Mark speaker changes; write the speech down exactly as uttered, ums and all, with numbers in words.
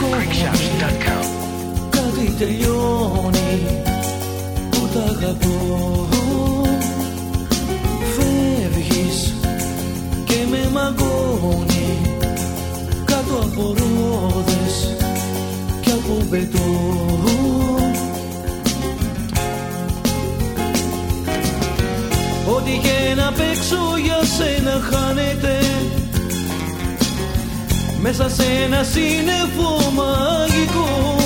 Speaker 1: κάτι τελειώνει που τα αγαπώ. Φεύγεις και με μαγκώνει κάτω από ρόδες κι από μπετόν. Ό,τι και να παίξω για σένα χάνεται μέσα σε ένα σύννεφο μαγικό.